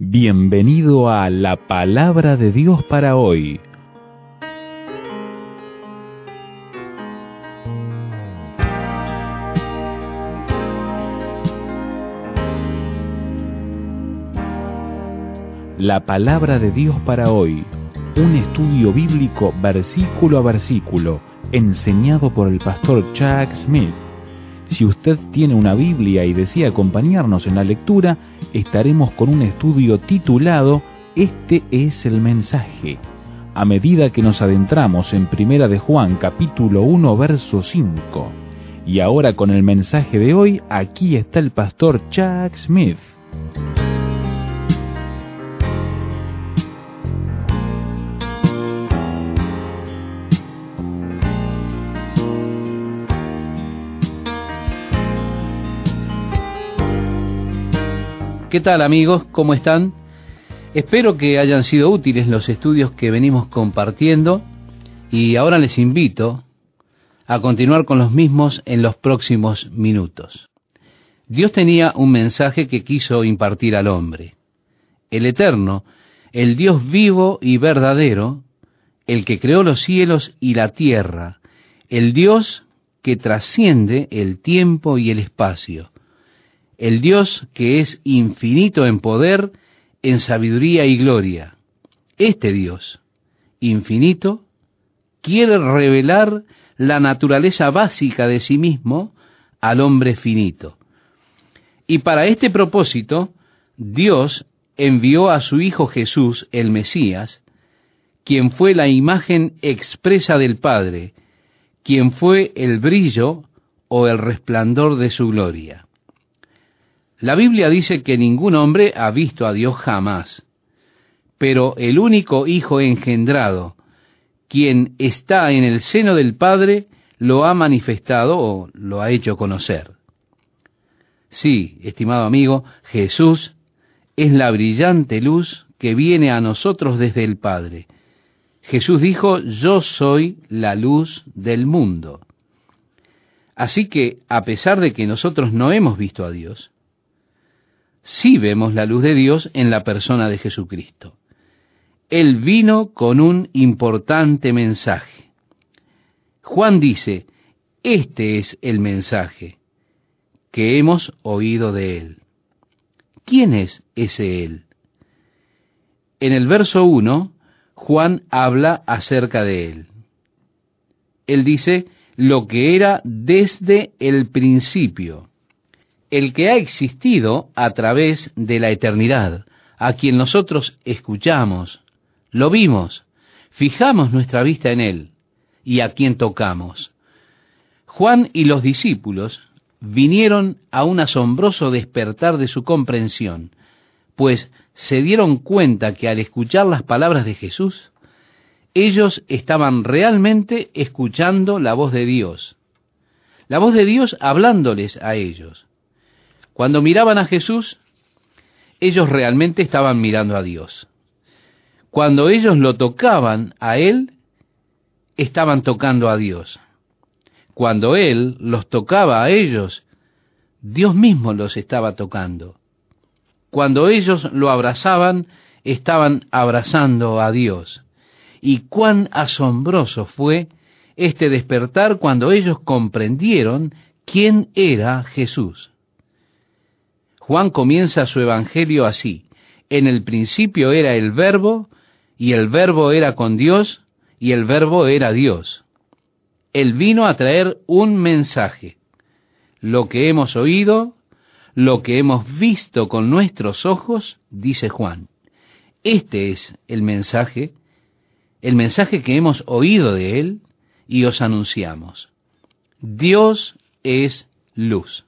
Bienvenido a la Palabra de Dios para hoy. La Palabra de Dios para hoy, un estudio bíblico versículo a versículo, enseñado por el pastor Chuck Smith. Si usted tiene una Biblia y desea acompañarnos en la lectura, estaremos con un estudio titulado Este es el mensaje. A medida que nos adentramos en Primera de Juan, capítulo 1, verso 5. Y ahora con el mensaje de hoy, aquí está el pastor Chuck Smith. ¿Qué tal, amigos? ¿Cómo están? Espero que hayan sido útiles los estudios que venimos compartiendo y ahora les invito a continuar con los mismos en los próximos minutos. Dios tenía un mensaje que quiso impartir al hombre. El Eterno, el Dios vivo y verdadero, el que creó los cielos y la tierra, el Dios que trasciende el tiempo y el espacio, el Dios que es infinito en poder, en sabiduría y gloria. Este Dios, infinito, quiere revelar la naturaleza básica de sí mismo al hombre finito. Y para este propósito, Dios envió a su Hijo Jesús, el Mesías, quien fue la imagen expresa del Padre, quien fue el brillo o el resplandor de su gloria. La Biblia dice que ningún hombre ha visto a Dios jamás, pero el único Hijo engendrado, quien está en el seno del Padre, lo ha manifestado o lo ha hecho conocer. Sí, estimado amigo, Jesús es la brillante luz que viene a nosotros desde el Padre. Jesús dijo, yo soy la luz del mundo. Así que, a pesar de que nosotros no hemos visto a Dios, sí vemos la luz de Dios en la persona de Jesucristo. Él vino con un importante mensaje. Juan dice, este es el mensaje que hemos oído de Él. ¿Quién es ese Él? En el verso 1, Juan habla acerca de Él. Él dice, lo que era desde el principio, el que ha existido a través de la eternidad, a quien nosotros escuchamos, lo vimos, fijamos nuestra vista en Él, y a quien tocamos. Juan y los discípulos vinieron a un asombroso despertar de su comprensión, pues se dieron cuenta que al escuchar las palabras de Jesús, ellos estaban realmente escuchando la voz de Dios hablándoles a ellos. Cuando miraban a Jesús, ellos realmente estaban mirando a Dios. Cuando ellos lo tocaban a Él, estaban tocando a Dios. Cuando Él los tocaba a ellos, Dios mismo los estaba tocando. Cuando ellos lo abrazaban, estaban abrazando a Dios. Y cuán asombroso fue este despertar cuando ellos comprendieron quién era Jesús. Juan comienza su evangelio así: en el principio era el Verbo, y el Verbo era con Dios, y el Verbo era Dios. Él vino a traer un mensaje. Lo que hemos oído, lo que hemos visto con nuestros ojos, dice Juan. Este es el mensaje que hemos oído de Él y os anunciamos. Dios es luz.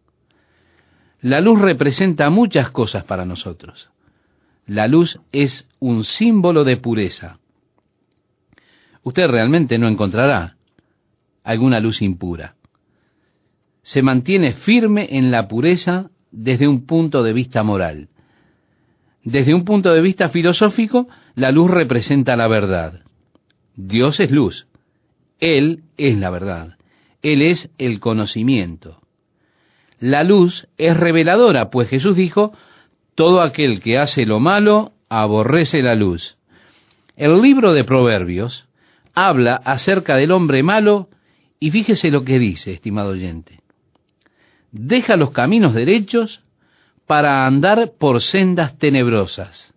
La luz representa muchas cosas para nosotros. La luz es un símbolo de pureza. Usted realmente no encontrará alguna luz impura. Se mantiene firme en la pureza desde un punto de vista moral. Desde un punto de vista filosófico, la luz representa la verdad. Dios es luz. Él es la verdad. Él es el conocimiento. La luz es reveladora, pues Jesús dijo, Todo aquel que hace lo malo aborrece la luz. El libro de Proverbios habla acerca del hombre malo y fíjese lo que dice, estimado oyente. Deja los caminos derechos para andar por sendas tenebrosas.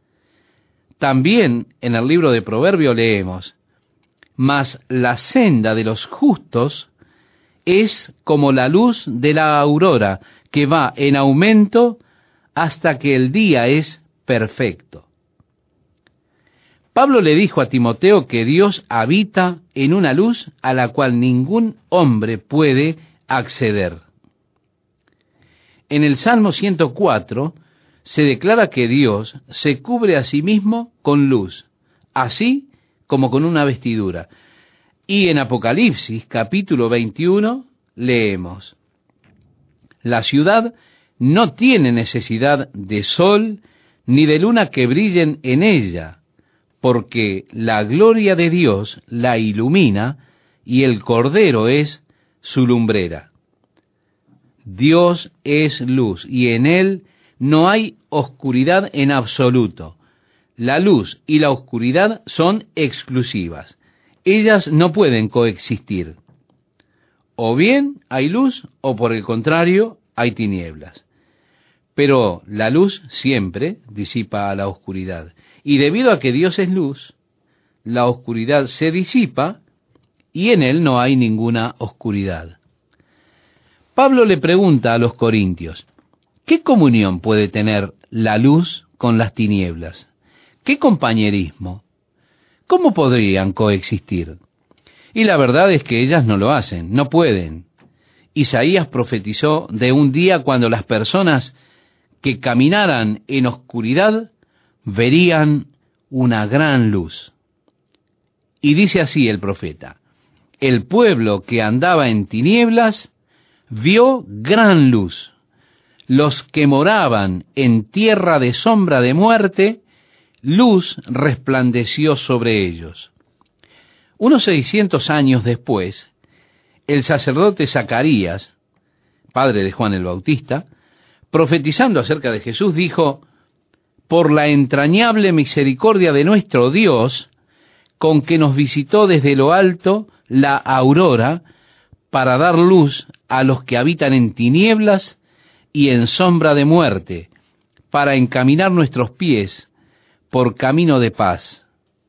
También en el libro de Proverbios leemos, mas la senda de los justos es como la luz de la aurora, que va en aumento hasta que el día es perfecto. Pablo le dijo a Timoteo que Dios habita en una luz a la cual ningún hombre puede acceder. En el Salmo 104 se declara que Dios se cubre a sí mismo con luz, así como con una vestidura. Y en Apocalipsis capítulo 21 leemos, la ciudad no tiene necesidad de sol ni de luna que brillen en ella, porque la gloria de Dios la ilumina y el Cordero es su lumbrera. Dios es luz y en Él no hay oscuridad en absoluto. La luz y la oscuridad son exclusivas. Ellas no pueden coexistir. O bien hay luz o por el contrario hay tinieblas. Pero la luz siempre disipa a la oscuridad. Y debido a que Dios es luz, la oscuridad se disipa y en Él no hay ninguna oscuridad. Pablo le pregunta a los corintios, ¿qué comunión puede tener la luz con las tinieblas? ¿Qué compañerismo? ¿Cómo podrían coexistir? Y la verdad es que ellas no lo hacen, no pueden. Isaías profetizó de un día cuando las personas que caminaran en oscuridad verían una gran luz. Y dice así el profeta, el pueblo que andaba en tinieblas vio gran luz. Los que moraban en tierra de sombra de muerte, luz resplandeció sobre ellos. Unos 600 años después, el sacerdote Zacarías, padre de Juan el Bautista, profetizando acerca de Jesús, dijo, por la entrañable misericordia de nuestro Dios, con que nos visitó desde lo alto la aurora, para dar luz a los que habitan en tinieblas y en sombra de muerte, para encaminar nuestros pies por camino de paz.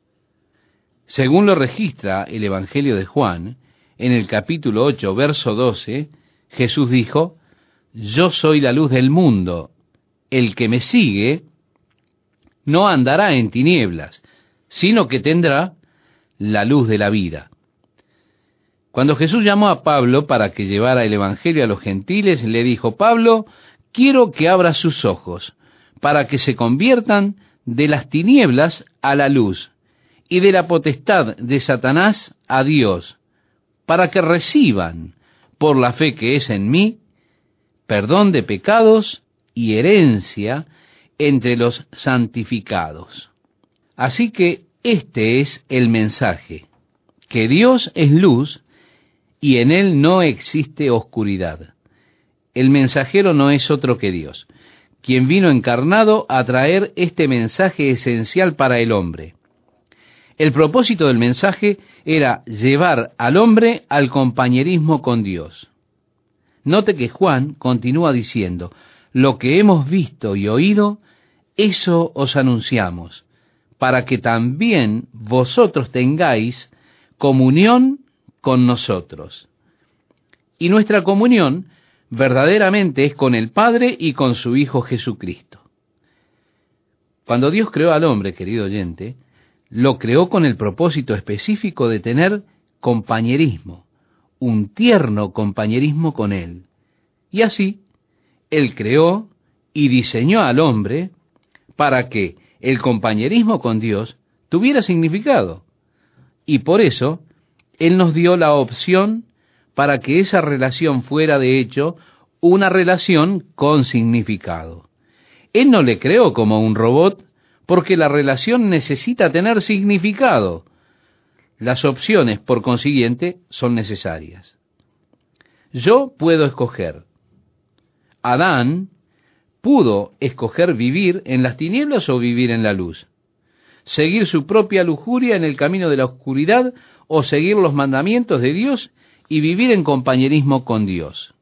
Según lo registra el Evangelio de Juan, en el capítulo 8, verso 12, Jesús dijo, yo soy la luz del mundo, el que me sigue no andará en tinieblas, sino que tendrá la luz de la vida. Cuando Jesús llamó a Pablo para que llevara el Evangelio a los gentiles, le dijo, Pablo, quiero que abras sus ojos, para que se conviertan de las tinieblas a la luz, y de la potestad de Satanás a Dios, para que reciban, por la fe que es en mí, perdón de pecados y herencia entre los santificados. Así que este es el mensaje, que Dios es luz y en Él no existe oscuridad. El mensajero no es otro que Dios, quien vino encarnado a traer este mensaje esencial para el hombre. El propósito del mensaje era llevar al hombre al compañerismo con Dios. Note que Juan continúa diciendo, lo que hemos visto y oído, eso os anunciamos, para que también vosotros tengáis comunión con nosotros. Y nuestra comunión verdaderamente es con el Padre y con su Hijo Jesucristo. Cuando Dios creó al hombre, querido oyente, lo creó con el propósito específico de tener compañerismo, un tierno compañerismo con Él. Y así, Él creó y diseñó al hombre para que el compañerismo con Dios tuviera significado. Y por eso, Él nos dio la opción para que esa relación fuera de hecho una relación con significado. Él no le creó como un robot porque la relación necesita tener significado. Las opciones, por consiguiente, son necesarias. Yo puedo escoger. Adán pudo escoger vivir en las tinieblas o vivir en la luz, seguir su propia lujuria en el camino de la oscuridad o seguir los mandamientos de Dios y vivir en compañerismo con Dios.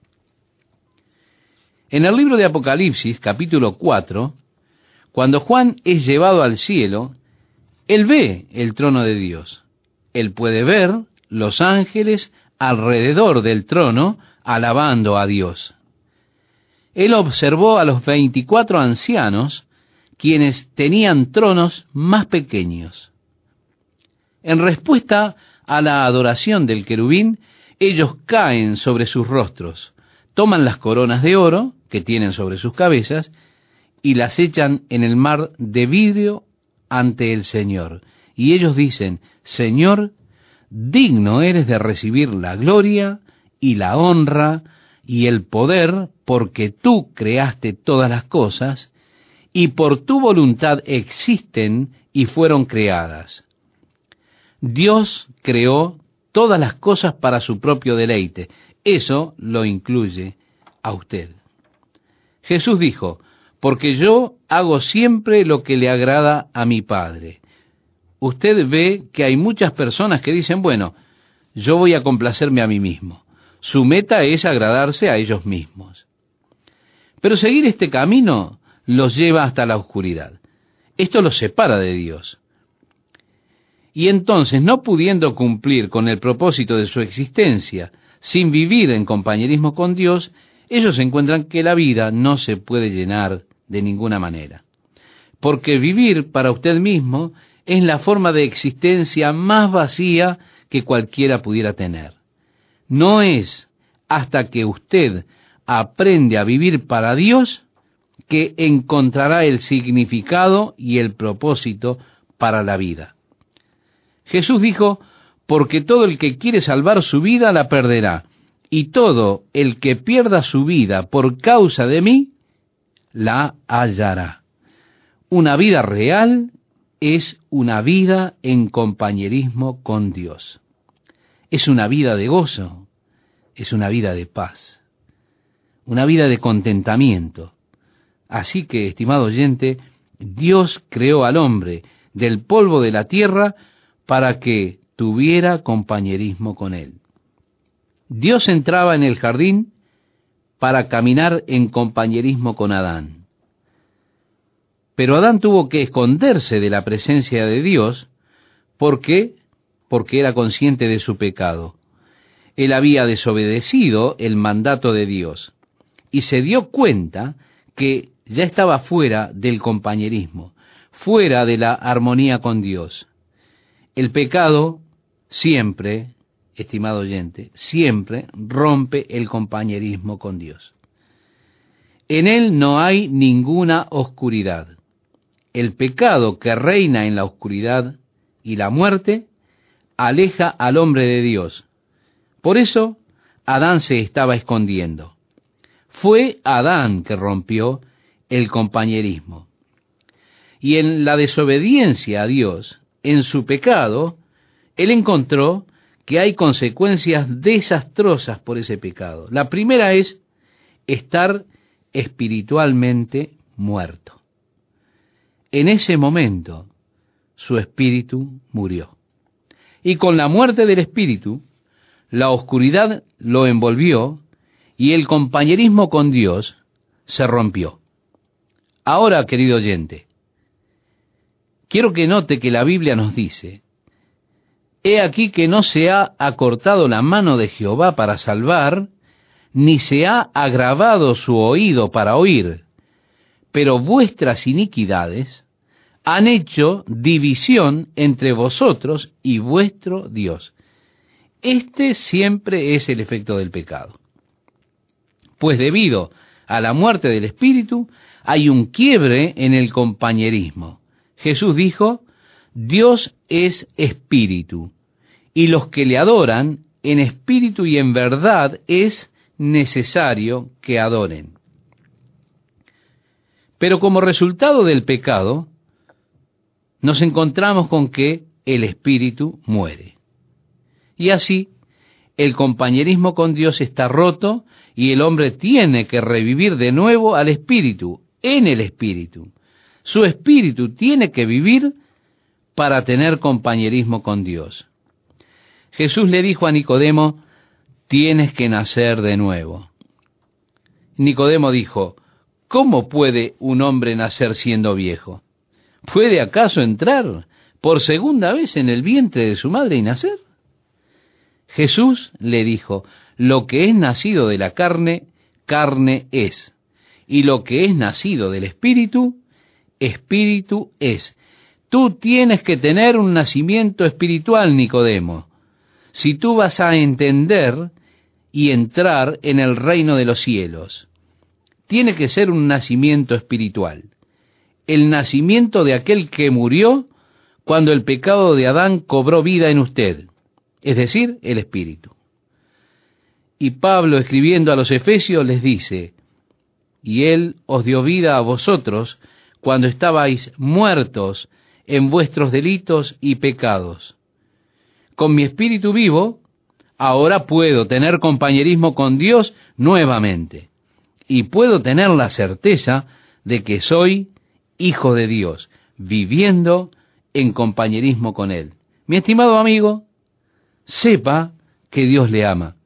En el libro de Apocalipsis, capítulo 4, cuando Juan es llevado al cielo, él ve el trono de Dios. Él puede ver los ángeles alrededor del trono alabando a Dios. Él observó a los 24 ancianos, quienes tenían tronos más pequeños. En respuesta a la adoración del querubín, ellos caen sobre sus rostros, toman las coronas de oro que tienen sobre sus cabezas y las echan en el mar de vidrio ante el Señor. Y ellos dicen: Señor, digno eres de recibir la gloria y la honra y el poder, porque tú creaste todas las cosas, y por tu voluntad existen y fueron creadas. Dios creó todas las cosas para su propio deleite. Eso lo incluye a usted. Jesús dijo: porque yo hago siempre lo que le agrada a mi Padre. Usted ve que hay muchas personas que dicen: bueno, yo voy a complacerme a mí mismo. Su meta es agradarse a ellos mismos. Pero seguir este camino los lleva hasta la oscuridad. Esto los separa de Dios. Y entonces, no pudiendo cumplir con el propósito de su existencia, sin vivir en compañerismo con Dios, ellos encuentran que la vida no se puede llenar de ninguna manera. Porque vivir para usted mismo es la forma de existencia más vacía que cualquiera pudiera tener. No es hasta que usted aprende a vivir para Dios que encontrará el significado y el propósito para la vida. Jesús dijo: porque todo el que quiere salvar su vida la perderá, y todo el que pierda su vida por causa de mí la hallará. Una vida real es una vida en compañerismo con Dios. Es una vida de gozo, es una vida de paz, una vida de contentamiento. Así que, estimado oyente, Dios creó al hombre del polvo de la tierra para que tuviera compañerismo con él. Dios entraba en el jardín para caminar en compañerismo con Adán. Pero Adán tuvo que esconderse de la presencia de Dios. ¿Por qué? Porque era consciente de su pecado. Él había desobedecido el mandato de Dios y se dio cuenta que ya estaba fuera del compañerismo, fuera de la armonía con Dios. El pecado siempre, estimado oyente, siempre rompe el compañerismo con Dios. En él no hay ninguna oscuridad. El pecado que reina en la oscuridad y la muerte aleja al hombre de Dios. Por eso Adán se estaba escondiendo. Fue Adán que rompió el compañerismo. Y en la desobediencia a Dios, en su pecado, él encontró que hay consecuencias desastrosas por ese pecado. La primera es estar espiritualmente muerto. En ese momento, su espíritu murió. Y con la muerte del espíritu, la oscuridad lo envolvió y el compañerismo con Dios se rompió. Ahora, querido oyente, quiero que note que la Biblia nos dice: he aquí que no se ha acortado la mano de Jehová para salvar, ni se ha agravado su oído para oír, pero vuestras iniquidades han hecho división entre vosotros y vuestro Dios. Este siempre es el efecto del pecado. Pues debido a la muerte del espíritu, hay un quiebre en el compañerismo. Jesús dijo: Dios es espíritu, y los que le adoran en espíritu y en verdad es necesario que adoren. Pero como resultado del pecado, nos encontramos con que el espíritu muere. Y así, el compañerismo con Dios está roto y el hombre tiene que revivir de nuevo al Espíritu, en el Espíritu. Su espíritu tiene que vivir para tener compañerismo con Dios. Jesús le dijo a Nicodemo, tienes que nacer de nuevo. Nicodemo dijo, ¿cómo puede un hombre nacer siendo viejo? ¿Puede acaso entrar por segunda vez en el vientre de su madre y nacer? Jesús le dijo, lo que es nacido de la carne, carne es, y lo que es nacido del Espíritu, Espíritu es. Tú tienes que tener un nacimiento espiritual, Nicodemo, si tú vas a entender y entrar en el reino de los cielos. Tiene que ser un nacimiento espiritual, el nacimiento de aquel que murió cuando el pecado de Adán cobró vida en usted, es decir, el Espíritu. Y Pablo, escribiendo a los Efesios, les dice, y Él os dio vida a vosotros cuando estabais muertos en vuestros delitos y pecados. Con mi espíritu vivo, ahora puedo tener compañerismo con Dios nuevamente, y puedo tener la certeza de que soy hijo de Dios, viviendo en compañerismo con Él. Mi estimado amigo, sepa que Dios le ama,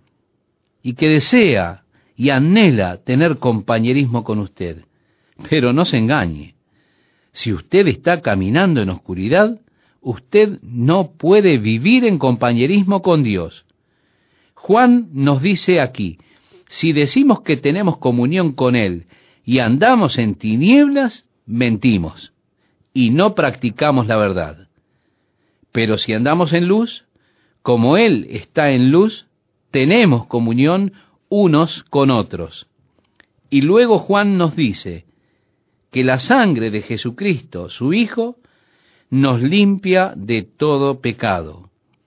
y que desea y anhela tener compañerismo con usted. Pero no se engañe. Si usted está caminando en oscuridad, usted no puede vivir en compañerismo con Dios. Juan nos dice aquí, si decimos que tenemos comunión con Él y andamos en tinieblas, mentimos y no practicamos la verdad. Pero si andamos en luz, como Él está en luz, tenemos comunión unos con otros. Y luego Juan nos dice que la sangre de Jesucristo, su Hijo, nos limpia de todo pecado.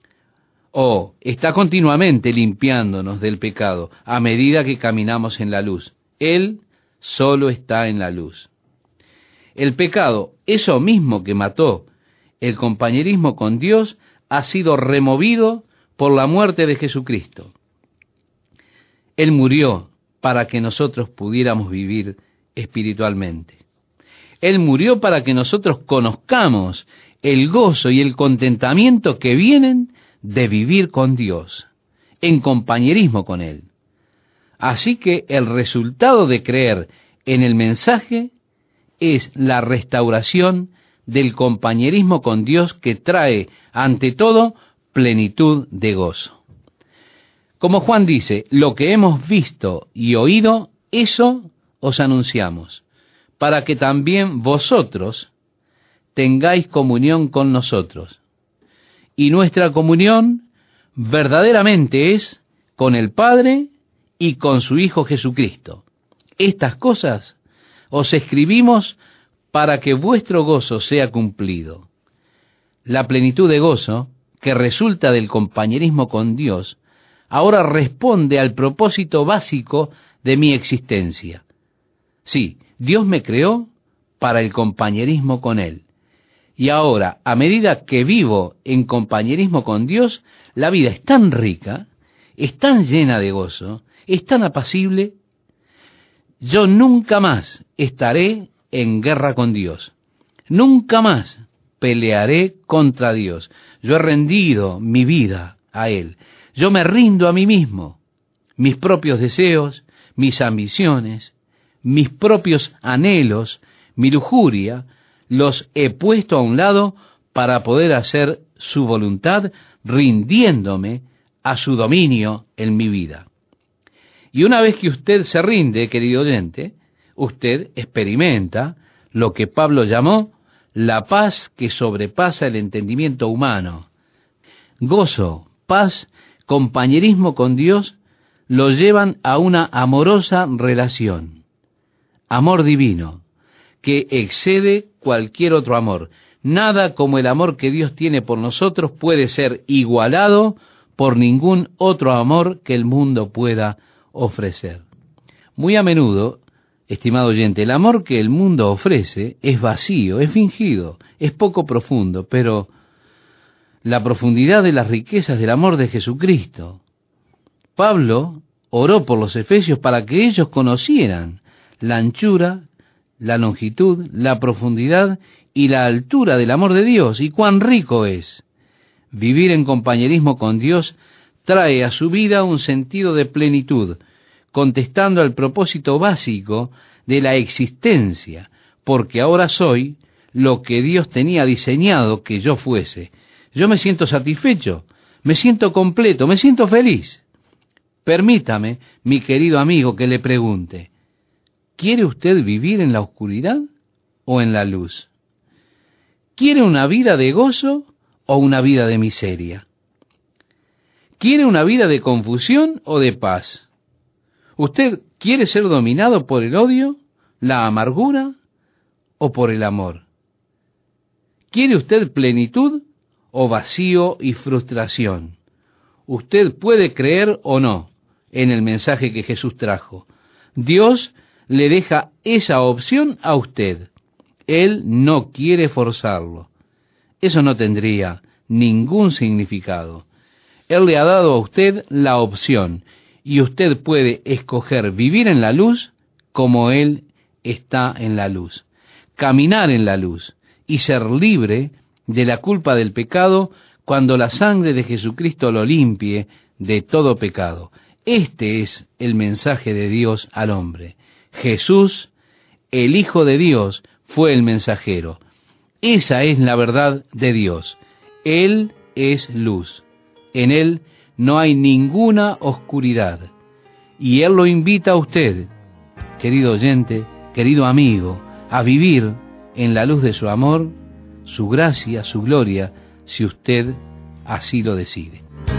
Está continuamente limpiándonos del pecado a medida que caminamos en la luz. Él solo está en la luz. El pecado, eso mismo que mató el compañerismo con Dios, ha sido removido por la muerte de Jesucristo. Él murió para que nosotros pudiéramos vivir espiritualmente. Él murió para que nosotros conozcamos el gozo y el contentamiento que vienen de vivir con Dios, en compañerismo con Él. Así que el resultado de creer en el mensaje es la restauración del compañerismo con Dios que trae, ante todo, plenitud de gozo. Como Juan dice, lo que hemos visto y oído, eso os anunciamos, para que también vosotros tengáis comunión con nosotros. Y nuestra comunión verdaderamente es con el Padre y con su Hijo Jesucristo. Estas cosas os escribimos para que vuestro gozo sea cumplido. La plenitud de gozo, que resulta del compañerismo con Dios, ahora responde al propósito básico de mi existencia. Sí, Dios me creó para el compañerismo con Él. Y ahora, a medida que vivo en compañerismo con Dios, la vida es tan rica, es tan llena de gozo, es tan apacible. Yo nunca más estaré en guerra con Dios. Nunca más pelearé contra Dios. Yo he rendido mi vida a Él. Yo me rindo a mí mismo. Mis propios deseos, mis ambiciones, mis propios anhelos, mi lujuria, los he puesto a un lado para poder hacer su voluntad, rindiéndome a su dominio en mi vida. Y una vez que usted se rinde, querido oyente, usted experimenta lo que Pablo llamó la paz que sobrepasa el entendimiento humano. Gozo, paz, compañerismo con Dios lo llevan a una amorosa relación. Amor divino, que excede cualquier otro amor. Nada como el amor que Dios tiene por nosotros puede ser igualado por ningún otro amor que el mundo pueda ofrecer. Muy a menudo, estimado oyente, el amor que el mundo ofrece es vacío, es fingido, es poco profundo, pero la profundidad de las riquezas del amor de Jesucristo Pablo oró por los efesios para que ellos conocieran la anchura, la longitud, la profundidad y la altura del amor de Dios, y cuán rico es. Vivir en compañerismo con Dios trae a su vida un sentido de plenitud, contestando al propósito básico de la existencia, porque ahora soy lo que Dios tenía diseñado que yo fuese. Yo me siento satisfecho, me siento completo, me siento feliz. Permítame, mi querido amigo, que le pregunte, ¿quiere usted vivir en la oscuridad o en la luz? ¿Quiere una vida de gozo o una vida de miseria? ¿Quiere una vida de confusión o de paz? ¿Usted quiere ser dominado por el odio, la amargura o por el amor? ¿Quiere usted plenitud o vacío y frustración? Usted puede creer o no en el mensaje que Jesús trajo. Dios le deja esa opción a usted. Él no quiere forzarlo. Eso no tendría ningún significado. Él le ha dado a usted la opción, y usted puede escoger vivir en la luz como Él está en la luz, caminar en la luz y ser libre de la culpa del pecado cuando la sangre de Jesucristo lo limpie de todo pecado. Este es el mensaje de Dios al hombre. Jesús, el Hijo de Dios, fue el mensajero. Esa es la verdad de Dios. Él es luz. En Él no hay ninguna oscuridad. Y Él lo invita a usted, querido oyente, querido amigo, a vivir en la luz de su amor, su gracia, su gloria, si usted así lo decide.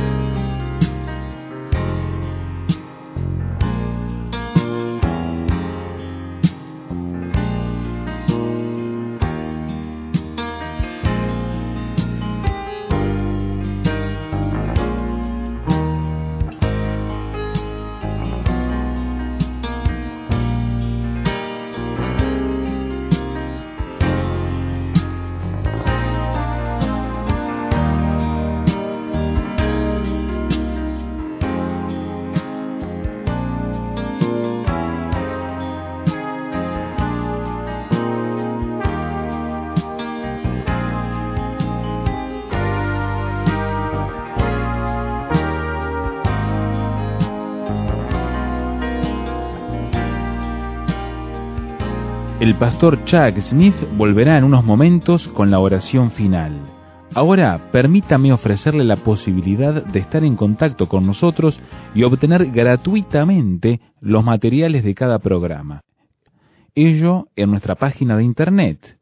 El pastor Chuck Smith volverá en unos momentos con la oración final. Ahora, permítame ofrecerle la posibilidad de estar en contacto con nosotros y obtener gratuitamente los materiales de cada programa. Ello en nuestra página de internet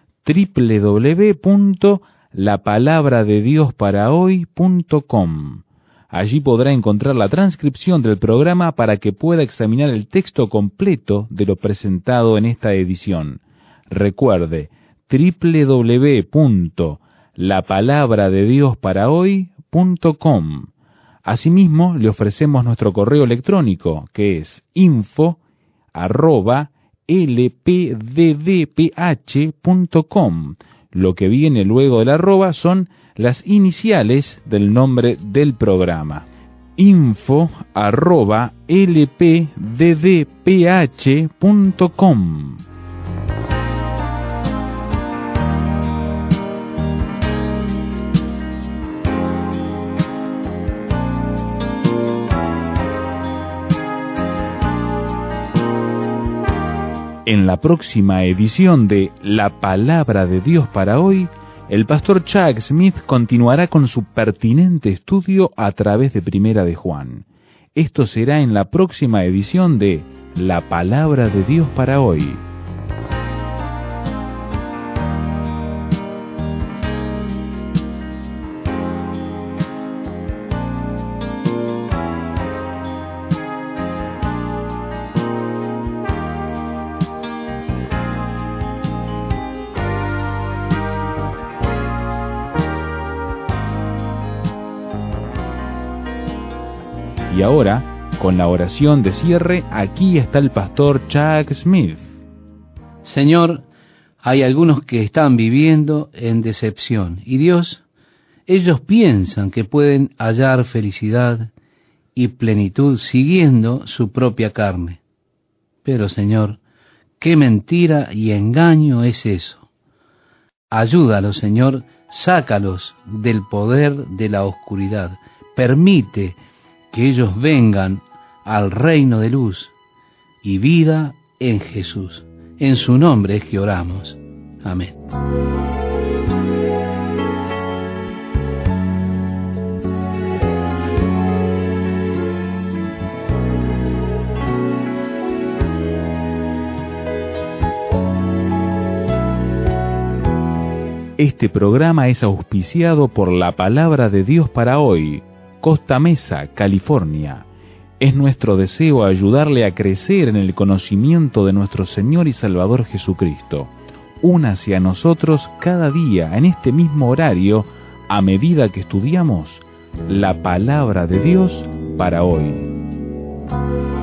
www.lapalabradediosparahoy.com. Allí podrá encontrar la transcripción del programa para que pueda examinar el texto completo de lo presentado en esta edición. Recuerde, www.lapalabradediosparahoy.com. Asimismo, le ofrecemos nuestro correo electrónico, que es info@lpddph.com. Lo que viene luego del arroba son las iniciales del nombre del programa. info@lpddph.com. En la próxima edición de La Palabra de Dios para hoy, el pastor Chuck Smith continuará con su pertinente estudio a través de Primera de Juan. Esto será en la próxima edición de La Palabra de Dios para hoy. Y ahora, con la oración de cierre, aquí está el pastor Chuck Smith. Señor, hay algunos que están viviendo en decepción. Y Dios, ellos piensan que pueden hallar felicidad y plenitud siguiendo su propia carne. Pero, Señor, qué mentira y engaño es eso. Ayúdalos, Señor, sácalos del poder de la oscuridad. Permite que ellos vengan al reino de luz y vida en Jesús. En su nombre es que oramos. Amén. Este programa es auspiciado por la Palabra de Dios para hoy, Costa Mesa, California. Es nuestro deseo ayudarle a crecer en el conocimiento de nuestro Señor y Salvador Jesucristo. Únase a nosotros cada día en este mismo horario a medida que estudiamos la Palabra de Dios para hoy.